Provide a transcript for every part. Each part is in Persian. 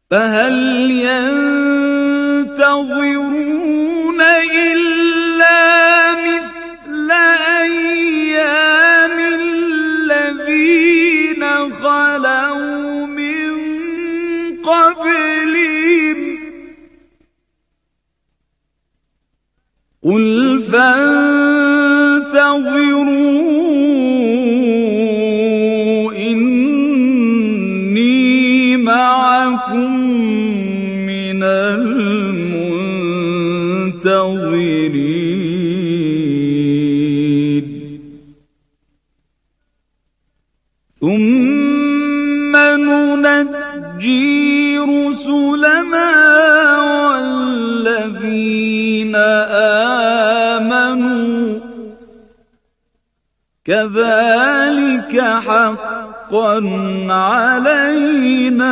فهل ينتظرون إلا مثل أيام الذين خلوا من قبلهم قل فانتظروا إني معكم من المنتظرين ثم ننجي رسلنا والذين آمنوا كذلك حقا علينا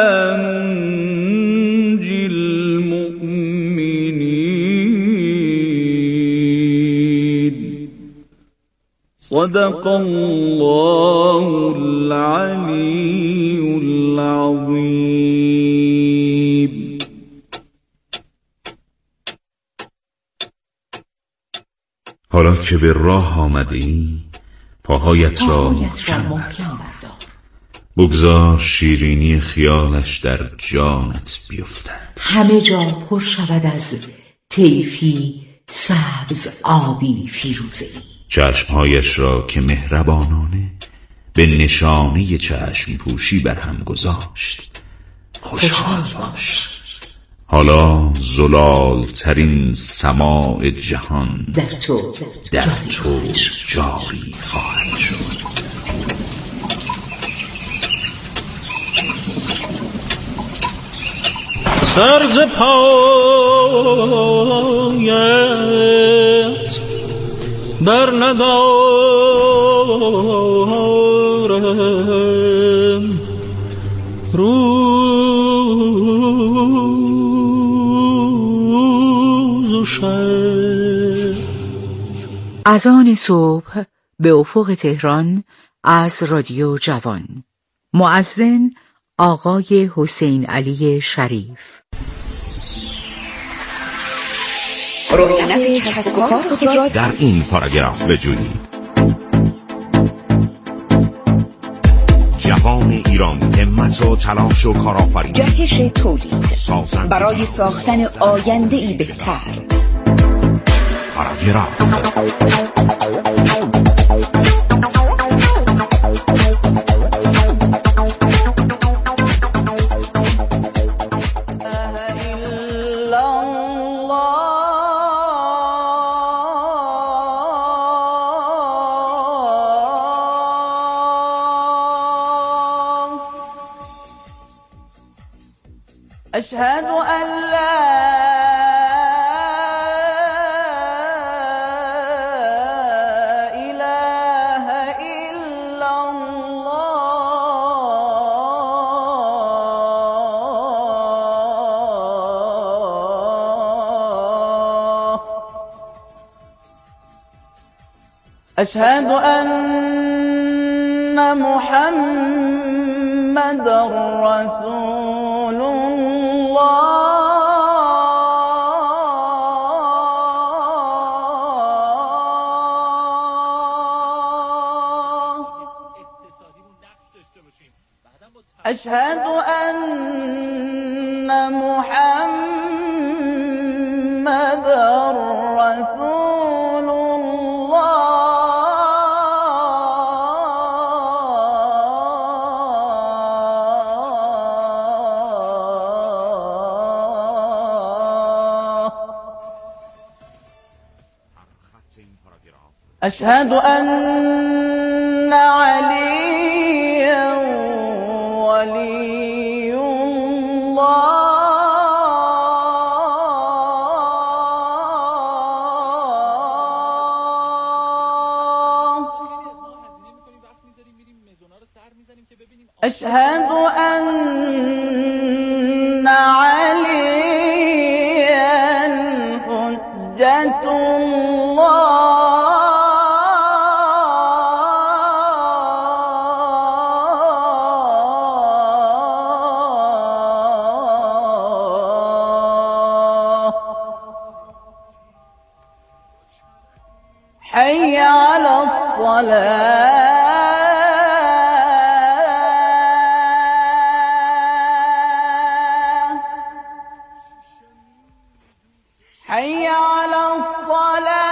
ننجي المؤمنين صدق الله العلي العظيم. حالا که به راه آمدی پاهایت را محکم بردار، بگذار شیرینی خیالش در جانت بیفتد، همه جا پر شود از طیفی سبز آبی فیروزه‌ای. چشمهایش را که مهربانانه به نشانه چشم پوشی بر هم گذاشت خوشحال باش. حالا زلال ترین سماع جهان در تو جاری خواهد شد. سر ز پایت بر ندارم روز و شب. اذان صبح به افق تهران از رادیو جوان. مؤذن آقای حسین علی شریف. روی کسب و کار خود را در این پاراگراف بجویید. جوان ایران همت و تلاش و کارآفرینی، جهش تولید برای ساختن آینده ای بهتر. پاراگراف أشهد أن لا إله إلا الله. أشهد أن محمد رسول أشهد أن محمد رسول الله. أشهد أن عليا ولي الله. أشهد أن عليا حجة الله. حي على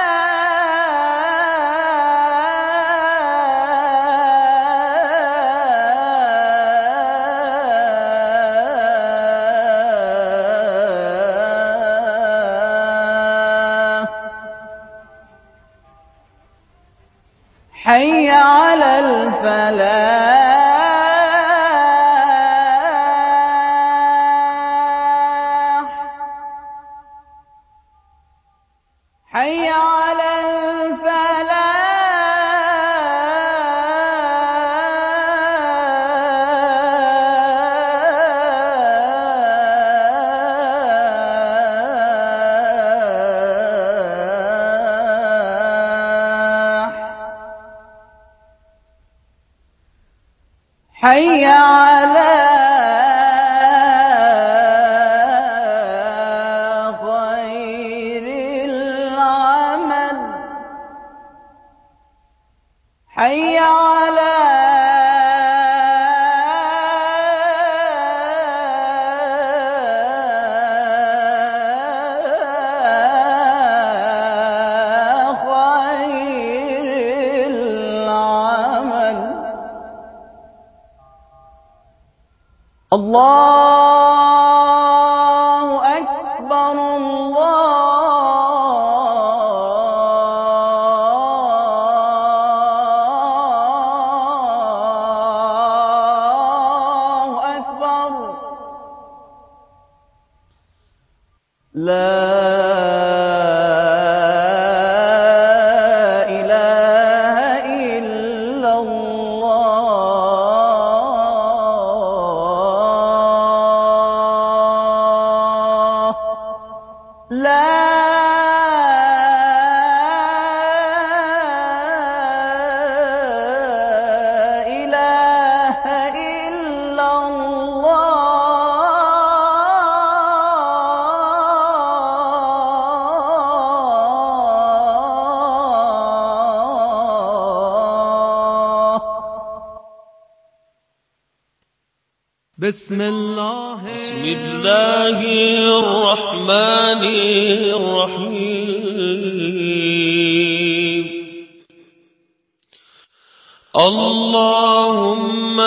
الصلاة حي على الفلاح حي على الفلاح حي على خير العمل حي على خير العمل الله أكبر الله أكبر لا إله إلا الله لا إله إلا الله بسم الله الرحمن الرحيم اللهم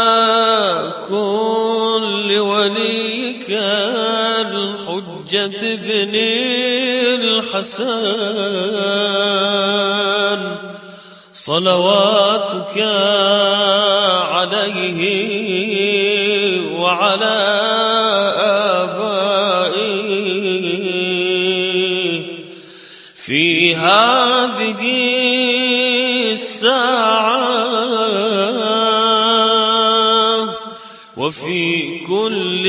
كن لوليك الحجة بن الحسن صلواتك عليه وعلى آبائه في هذه الساعة وفي كل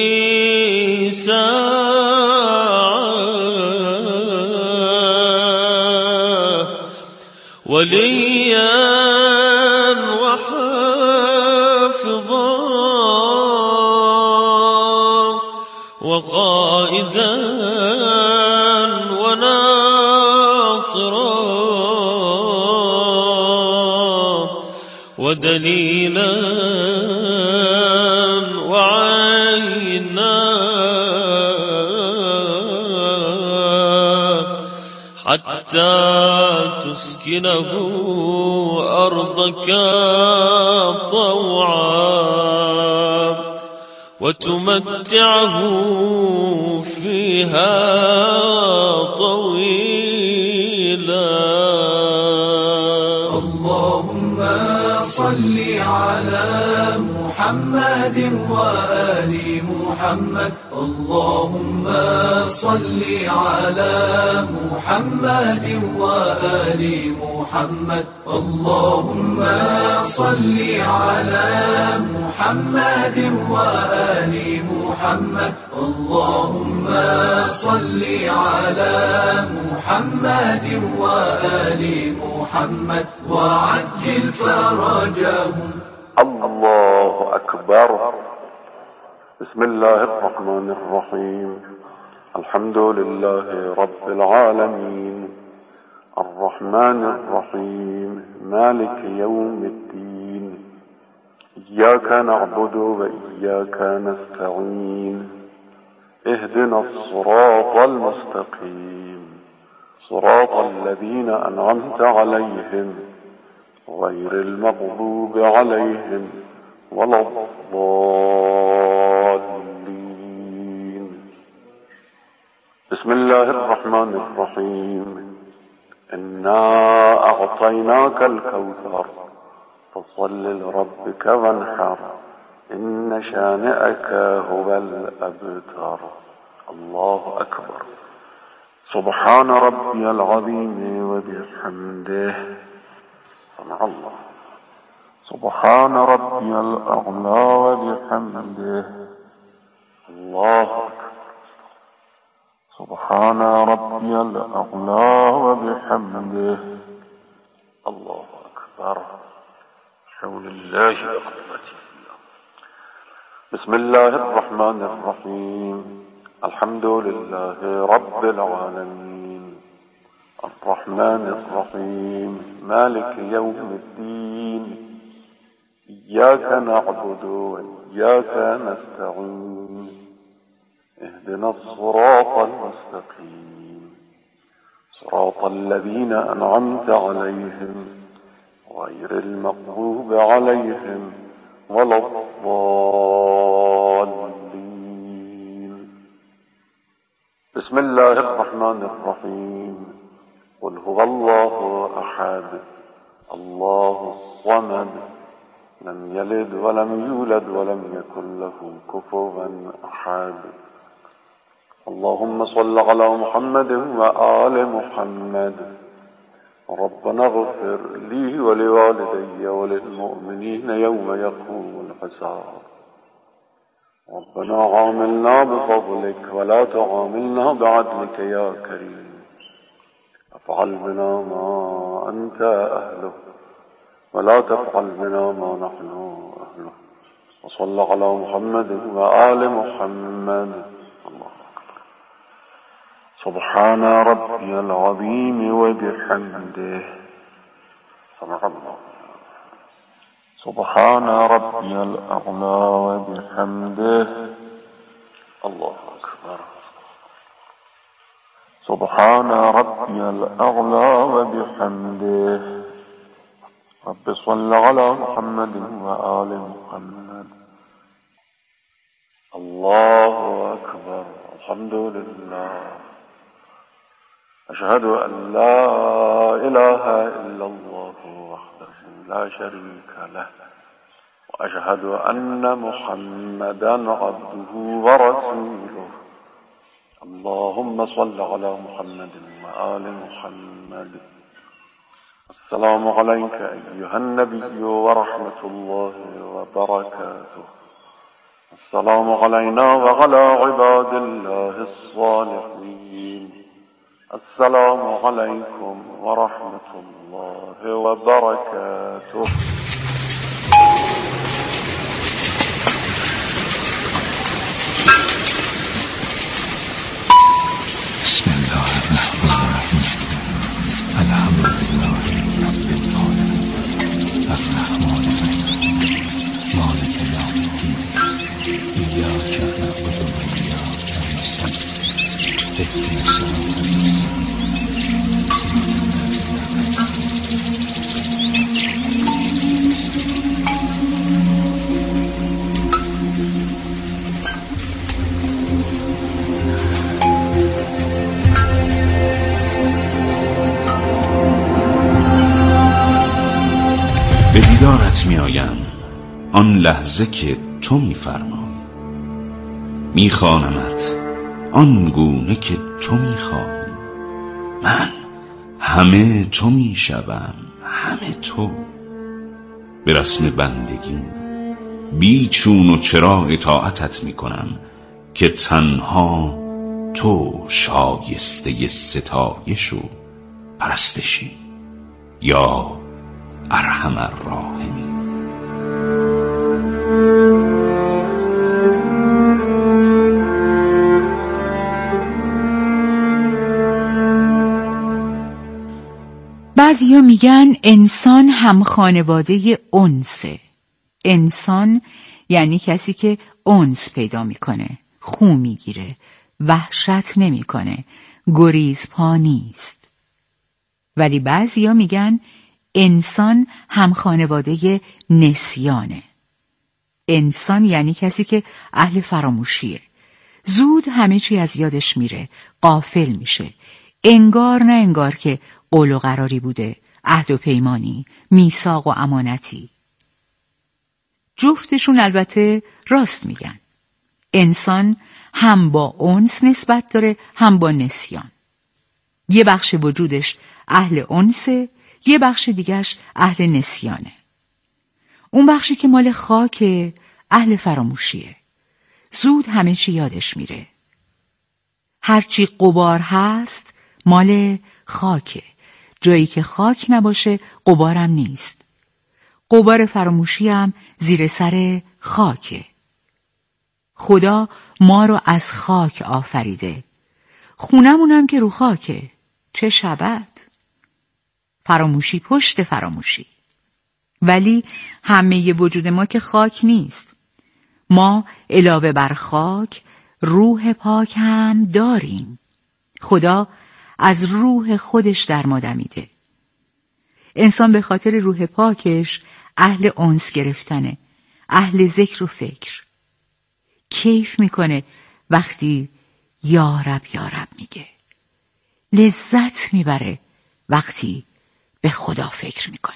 ساعة وليا وحافظا وقائدا وناصرا ودليلا وعينا حتى تسكنه أرضك طوعا وتمتعه فيها طويلا. اللهم صل على محمد وآل محمد. اللهم صل على محمد وآل محمد. اللهم صل على محمد وآل محمد. اللهم صل على محمد وآل محمد وعجل فرجهم. الله أكبر. بسم الله الرحمن الرحيم. الحمد لله رب العالمين الرحمن الرحمن الرحيم مالك يوم الدين إياك نعبد وإياك نستعين اهدنا الصراط المستقيم صراط الذين أنعمت عليهم غير المغضوب عليهم ولا الضالين. بسم الله الرحمن الرحيم إنا أعطيناك الكوثر فصل لربك وانحر إن شانئك هو الأبتر. الله أكبر. سبحان ربي العظيم وبحمده. سمع الله. سبحان ربي الأعلى وبحمده. الله أكبر. سبحان ربي الأعلى وبحمده. الله أكبر. حول الله وقوته. بسم الله الرحمن الرحيم الحمد لله رب العالمين الرحمن الرحيم مالك يوم الدين إياك نعبد وإياك نستعين اهدنا الصراط المستقيم صراط الذين أنعمت عليهم غير المغضوب عليهم ولا الضالين. بسم الله الرحمن الرحيم قل هو الله أحد الله الصمد لم يلد ولم يولد ولم يكن له كفوا أحد. اللهم صل على محمد وآل محمد. ربنا اغفر لي ولوالدي وللمؤمنين يوم يقوم الحساب. ربنا عاملنا بفضلك ولا تعاملنا بعدلك يا كريم. افعل بنا ما أنت أهله ولا تفعل بنا ما نحن أهله. وصل على محمد وآل محمد. الله أكبر. سبحان ربي العظيم وبحمده. سمع الله. سبحان ربي الأعلى وبحمده. الله أكبر. سبحان ربي الأعلى وبحمده. رب صل على محمد وآل محمد. الله أكبر. الحمد لله. أشهد أن لا إله إلا الله وحده لا شريك له وأشهد أن محمدا عبده ورسوله. اللهم صل على محمد وآل محمد. السلام عليك أيها النبي ورحمة الله وبركاته. السلام علينا وعلى عباد الله الصالحين. السلام عليكم ورحمة الله وبركاته. بسم الله الرحمن الرحيم الحمد لله رب العالمين الرحمن الرحيم مالك يوم الدين إياك نعبد وإياك نستعين اهدنا الصراط به دیدارت می آیم آن لحظه که تو می فرمایی، می خوانمت آن گونه که تو می خواهی. من همه تو می شوم، همه تو. به رسم بندگی بی چون و چرا اطاعتت می کنم که تنها تو شایسته ستایش و پرستشی یا ارحم الراحمین. بعضیا میگن انسان هم خانواده انسه. انسان یعنی کسی که انس پیدا میکنه، خو میگیره، وحشت نمیکنه، گریز پا نیست. ولی بعضیا میگن انسان هم خانواده نسیانه. انسان یعنی کسی که اهل فراموشیه. زود همه چی از یادش میره، غافل میشه. انگار نه انگار که قول و قراری بوده، عهد و پیمانی، میثاق و امانتی. جفتشون البته راست میگن. انسان هم با انس نسبت داره، هم با نسیان. یه بخش وجودش اهل انسه، یه بخش دیگهش اهل نسیانه. اون بخشی که مال خاکه اهل فراموشیه. زود همه چی یادش میره. هرچی غبار هست مال خاکه. جایی که خاک نباشه غبارم نیست. غبار فراموشی هم زیر سر خاکه. خدا ما رو از خاک آفریده. خونمونم که رو خاکه. چه شبد؟ فراموشی پشت فراموشی. ولی همه وجود ما که خاک نیست. ما علاوه بر خاک روح پاک هم داریم. خدا از روح خودش در ما دمیده. انسان به خاطر روح پاکش اهل انس گرفتنه، اهل ذکر و فکر. کیف میکنه وقتی یا رب میگه. لذت میبره وقتی به خدا فکر میکنه.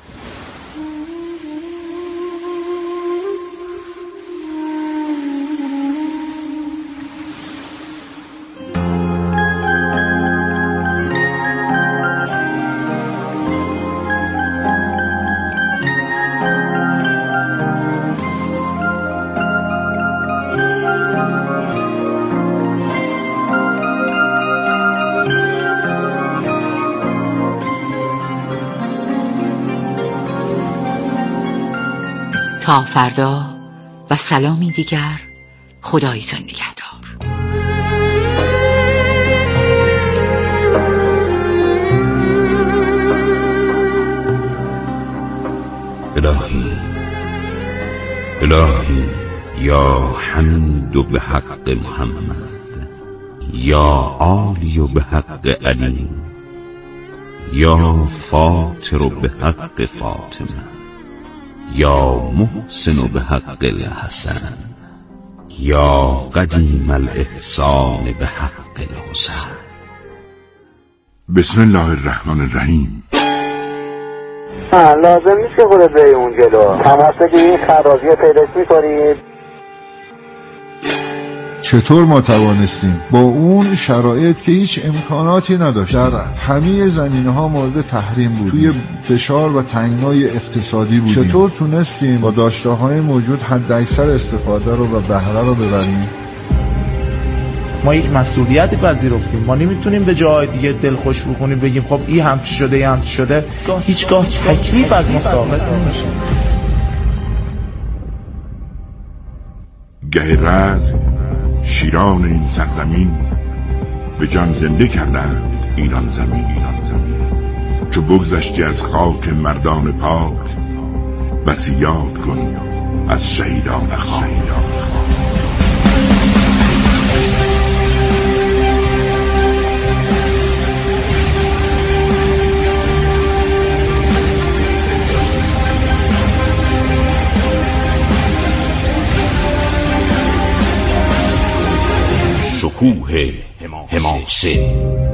تا فردا و سلامی دیگر. خدایتان نگهدار. الهی یا حمید به حق محمد، یا عالی به حق علی، یا فاطر به حق فاطمه، یا محسن به حق الحسن، یا قدیم الاحسان به حق الحسن. بسم الله الرحمن الرحیم. لازم نیست که خودت بری اون جلو. تماس بگیرید، خراجی پیداش میکنید. چطور ما توانستیم با اون شرایط که هیچ امکاناتی نداشت در همه زمینه‌ها مورد تحریم بودیم، توی فشار و تنگنای اقتصادی بودیم، چطور تونستیم با داشته‌های موجود حداکثر استفاده رو و بهره رو ببریم؟ ما یک مسئولیتی پذیرفتیم. ما نمیتونیم به جای دیگه دلخوش بکنیم بگیم خب این همچی شده این همچی شده. هیچگاه تکلیف از ما ثابت نمیشه. گه رز شیران این سرزمین به جان زنده کردند ایران زمین. چو بگذشتی از خاک مردان پاک، بسی یاد کن از شهیدان خاک. شکوه حماسه.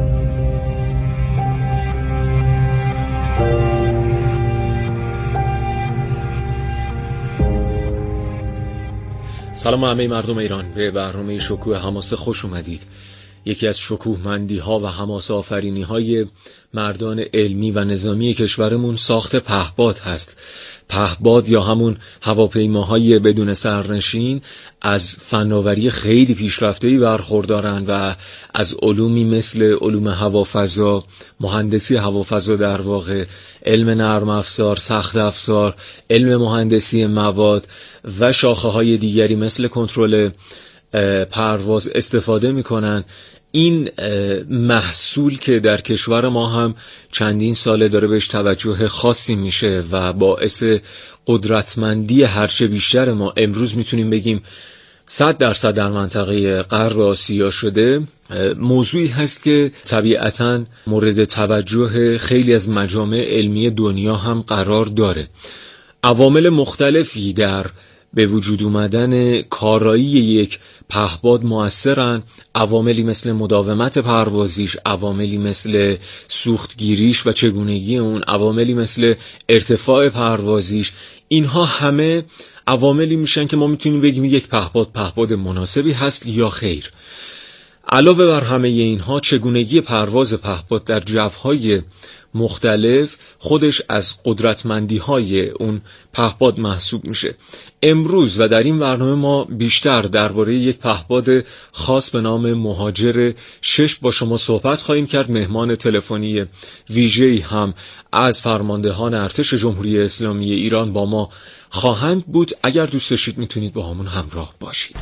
سلام همه مردم ایران، به برنامه شکوه حماسه خوش اومدید. یکی از شکوهمندی ها و حماسه آفرینی های مردان علمی و نظامی کشورمون ساخت پهپاد هست. پهپاد یا همون هواپیماهای بدون سرنشین از فناوری خیلی پیشرفته‌ای برخوردارن و از علومی مثل علوم هوافضا، مهندسی هوافضا در واقع، علم نرم افزار، سخت افزار، علم مهندسی مواد و شاخه‌های دیگری مثل کنترل پرواز استفاده میکنن. این محصول که در کشور ما هم چندین ساله داره بهش توجه خاصی میشه و باعث قدرتمندی هرچه بیشتر ما امروز میتونیم بگیم 100% در منطقه غرب آسیا شده، موضوعی هست که طبیعتاً مورد توجه خیلی از مجامع علمی دنیا هم قرار داره. عوامل مختلفی در به وجود اومدن کارایی یک پهپاد مؤثرن، عواملی مثل مداومت پروازیش، عواملی مثل سوختگیریش و چگونگی اون، عواملی مثل ارتفاع پروازیش. اینها همه عواملی میشن که ما میتونیم بگیم یک پهپاد مناسبی هست یا خیر. علاوه بر همه اینها چگونگی پرواز پهپاد در جوهای مختلف خودش از قدرتمندی‌های اون پهپاد محسوب میشه. امروز و در این برنامه ما بیشتر درباره یک پهپاد خاص به نام مهاجر 6 با شما صحبت خواهیم کرد. مهمان تلفنی ویژه‌ای هم از فرماندهان ارتش جمهوری اسلامی ایران با ما خواهند بود. اگر دوست داشتید میتونید با همون همراه باشید.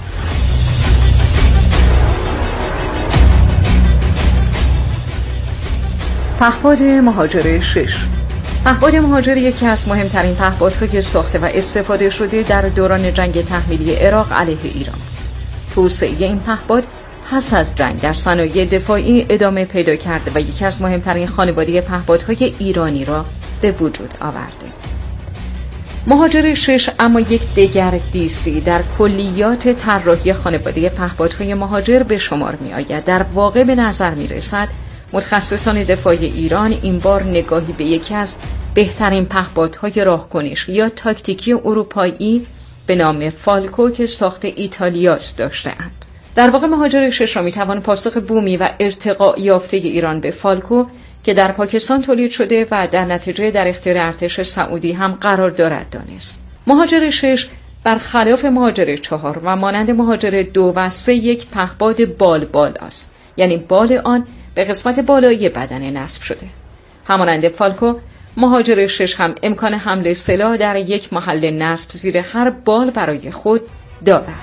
پهپاد مهاجر 6. پهپاد مهاجر یکی از مهمترین پهپادهای ساخته و استفاده شده در دوران جنگ تحمیلی عراق علیه ایران. توسعه این پهپاد پس از جنگ در صنایع دفاعی ادامه پیدا کرده و یکی از مهمترین خانواده پهپادهای ایرانی را به وجود آورده. مهاجر 6 اما یک دگردیسی در کلیات طراحی خانواده پهپادهای مهاجر به شمار می آید. در واقع به نظر می رسد متخصصان دفاع ایران این بار نگاهی به یکی از بهترین پهپادهای راهکنش یا تاکتیکی اروپایی به نام فالکو که ساخت ایتالیاست داشته‌اند. در واقع مهاجر 6 را میتوان پاسخ بومی و ارتقاء یافته ایران به فالکو که در پاکستان تولید شده و در نتیجه در اختیار ارتش سعودی هم قرار دارد دانست. مهاجر 6 برخلاف مهاجر 4 و مانند مهاجر 2 و 3 یک پهپاد بال است، یعنی بال آن به قسمت بالایی بدن نصب شده. همانند فالکو، مهاجر 6 هم امکان حمل سلاح در یک محل نصب زیر هر بال برای خود دارد.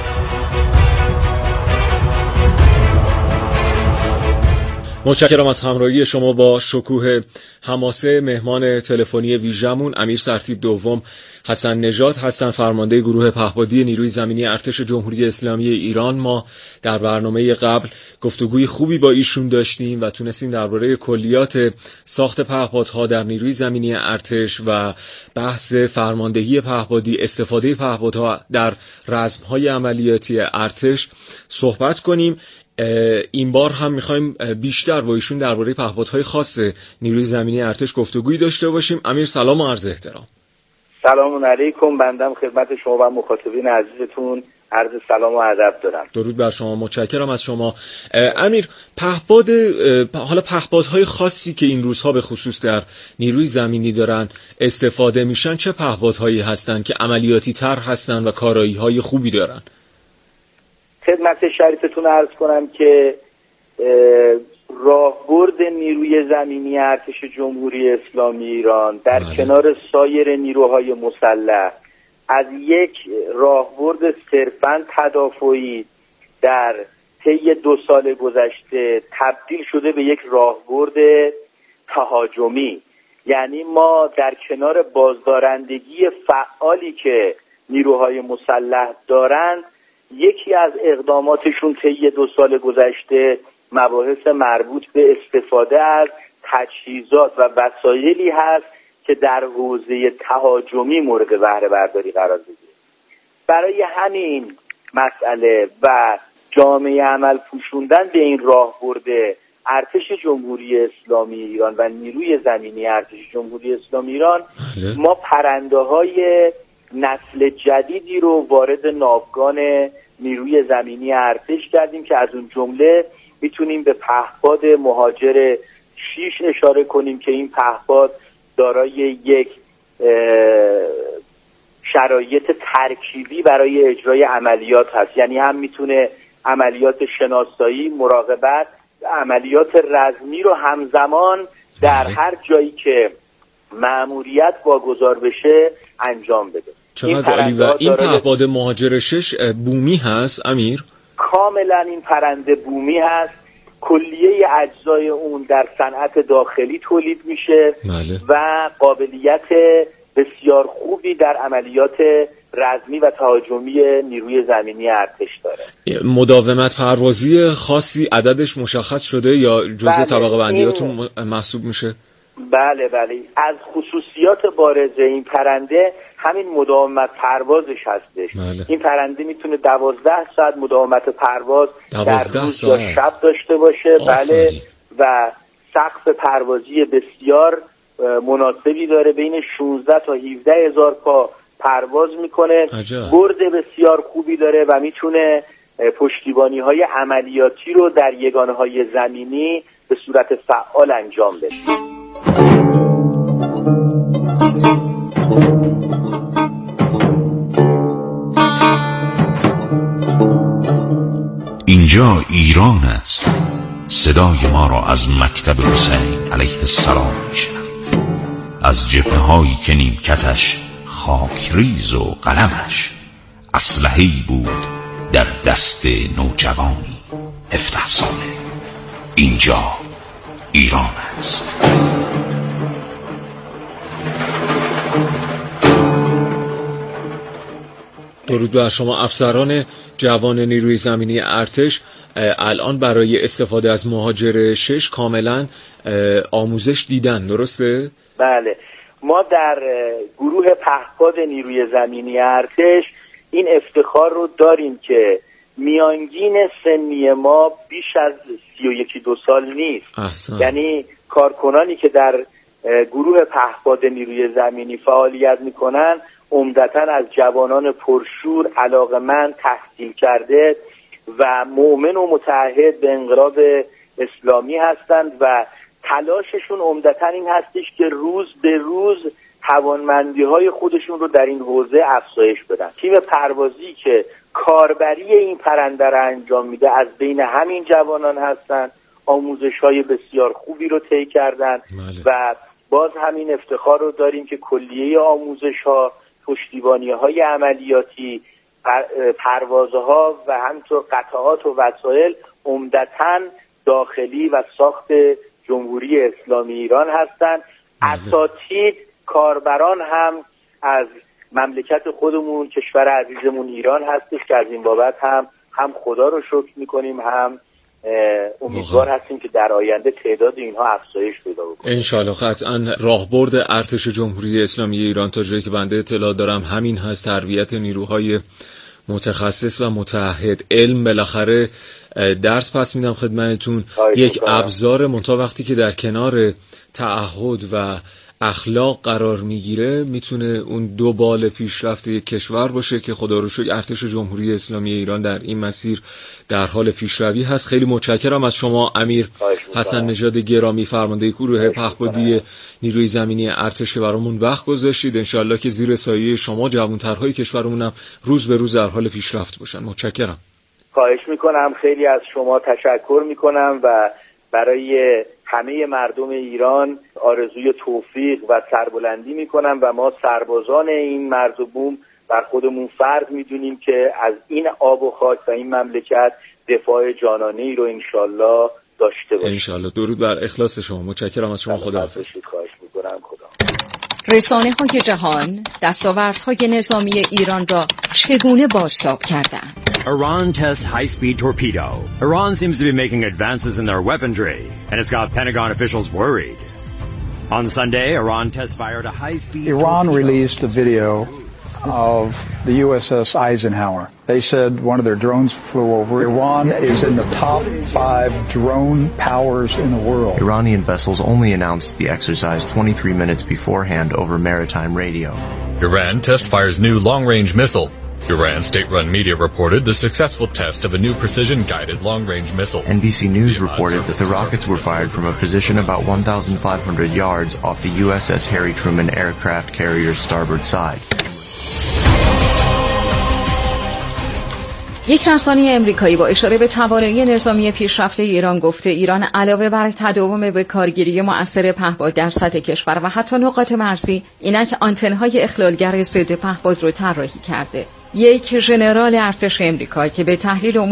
متشکرم از همراهی شما با شکوه حماسه. مهمان تلفنی ویژمون امیر سرتیپ دوم حسن نژاد هستن، فرمانده گروه پهپادی نیروی زمینی ارتش جمهوری اسلامی ایران. ما در برنامه قبل گفتگوی خوبی با ایشون داشتیم و تونستیم درباره کلیات ساخت پهپادها در نیروی زمینی ارتش و بحث فرماندهی پهپادی، استفاده پهپادها در رزم‌های عملیاتی ارتش صحبت کنیم. این بار هم میخوایم بیشتر با ایشون درباره پهپادهای خاص نیروی زمینی ارتش گفتگویی داشته باشیم. امیر سلام و عرض احترام. سلام علیکم، بندم خدمت شما و مخاطبین عزیزتون عرض سلام و ادب دارم. درود بر شما، متشکرم از شما. امیر، حالا پهپادهای خاصی که این روزها به خصوص در نیروی زمینی دارن استفاده میشن چه پهپادهایی هستن که عملیاتی تر هستن و کارایی های خوبی دارن؟ خدمت شریفتون عرض کنم که راهبرد نیروی زمینی ارتش جمهوری اسلامی ایران در کنار سایر نیروهای مسلح از یک راهبرد صرفاً تدافعی در طی 2 سال گذشته تبدیل شده به یک راهبرد تهاجمی. یعنی ما در کنار بازدارندگی فعالی که نیروهای مسلح دارند، یکی از اقداماتشون طی 2 سال گذشته مباحث مربوط به استفاده از تجهیزات و وسایلی هست که در حوزه تهاجمی مورد بهره برداری قرار بگیره. برای همین مسئله و جامعه عمل پوشوندن به این راهبرد ارتش جمهوری اسلامی ایران و نیروی زمینی ارتش جمهوری اسلامی ایران، ما پرنده‌های نسل جدیدی رو وارد ناوگان نیروی زمینی ارتش کردیم که از اون جمله میتونیم به پهپاد مهاجر 6 اشاره کنیم که این پهپاد دارای یک شرایط ترکیبی برای اجرای عملیات هست. یعنی هم میتونه عملیات شناسایی، مراقبت، عملیات رزمی رو همزمان در هر جایی که مأموریت واگذار بشه انجام بده. چقدر عالی. و این پهپاد مهاجر 6 بومی هست امیر؟ کاملا این پرنده بومی هست کلیه اجزای اون در صنعت داخلی تولید میشه و قابلیت بسیار خوبی در عملیات رزمی و تهاجمی نیروی زمینی ارتش داره. مداومت پروازی خاصی عددش مشخص شده یا جزء طبقه بندیاتون محسوب میشه؟ بله از خصوصیات بارز این پرنده همین مداومت پروازش هستش. این پرنده میتونه 12 ساعت مداومت پرواز در روز یا شب داشته باشه. بله و سقف پروازی بسیار مناسبی داره، بین 16 تا 17 هزار پا پرواز میکنه. برد بسیار خوبی داره و میتونه پشتیبانی های عملیاتی رو در یگانه های زمینی به صورت فعال انجام بده. اینجا ایران است. صدای ما را از مکتب حسین علیه السلام میشنوید. از جبهه‌هایی که نیمکتش خاکریز و قلمش اسلحه‌ای بود در دست نوجوانی 17 ساله. اینجا ایران است. درود بر شما افسران جوان نیروی زمینی ارتش. الان برای استفاده از مهاجر 6 کاملا آموزش دیدن، درسته؟ بله، ما در گروه پهپاد نیروی زمینی ارتش این افتخار رو داریم که میانگین سنی ما بیش از 31-2 سال نیست. یعنی کارکنانی که در گروه پهپاد نیروی زمینی فعالیت میکنن عمدتاً از جوانان پرشور، علاقه‌مند، تحصیل کرده و مؤمن و متعهد به انقلاب اسلامی هستند و تلاششون عمدتاً این هستش که روز به روز توانمندی‌های خودشون رو در این حوزه افزایش بدن. تیم پروازی که کاربری این پرنده را انجام میده از بین همین جوانان هستند. آموزش‌های بسیار خوبی رو طی کردن و باز همین افتخار رو داریم که کلیه آموزش‌ها، پشتیبانی‌های عملیاتی، پروازها و همینطور قطعات و وسایل عمدتاً داخلی و ساخت جمهوری اسلامی ایران هستند. اساتید، کاربران هم از مملکت خودمون، کشور عزیزمون ایران هستش که از این بابت هم خدا رو شکر میکنیم، هم امیدوار هستیم که در آینده تعداد اینها افزایش پیدا بکنه. انشالله. قطعا راهبرد ارتش جمهوری اسلامی ایران تا جایی که بنده اطلاع دارم همین هست، تربیت نیروهای متخصص و متعهد. علم بالاخره درس پس میدم خدمتتون، یک ابزار منتها وقتی که در کنار تعهد و اخلاق قرار میگیره میتونه اون دو بال پیشرفت یک کشور باشه که خدا رو شکر ارتش جمهوری اسلامی ایران در این مسیر در حال پیشروی هست. خیلی متشکرم از شما امیر حسن نژاد گرامی، فرمانده گروه پهپادی نیروی زمینی ارتش که برامون وقت گذاشتید. انشالله که زیر سایه شما جوانترهای کشورمون هم روز به روز در حال پیشرفت باشن. متشکرم. خواهش میکنم، خیلی از شما تشکر میکنم و برای همه مردم ایران آرزوی توفیق و سربلندی میکنم و ما سربازان این مرز و بوم بر خودمون فرض میدونیم که از این آب و خاک و این مملکت دفاع جانانه ای رو انشالله داشته باشیم. انشالله. درود بر اخلاص شما. متشکرم از شما. خداحافظ. خواهش میکنم. خدا. رسانه‌های جهان دستاوردهای نظامی ایران را چگونه بازتاب کردند؟ Iran tests high-speed torpedo. Iran seems to be making advances in their weaponry, and it's got Pentagon officials worried. On Sunday, Iran test-fired a high-speed Iran released a video of the USS Eisenhower. They said one of their drones flew over. Iran is in the top 5 drone powers in the world. Iranian vessels only announced the exercise 23 minutes beforehand over maritime radio. Iran test-fires new long-range missile. Iran state-run media reported the successful test of a new precision-guided long-range missile. NBC News reported that the rockets were fired from a position about 1,500 yards off the USS Harry Truman aircraft carrier's starboard side. یک رسانه امریکایی با اشاره به توانایی نظامی پیشرفته ایران گفته ایران علاوه بر تداوم به کارگیری مؤثر پهپاد در سطح کشور و حتی نقاط مرزی، اینک آنتن‌های اخلالگر ضد پهپاد رو طراحی کرده. یک ژنرال ارتش امریکا که به تحلیل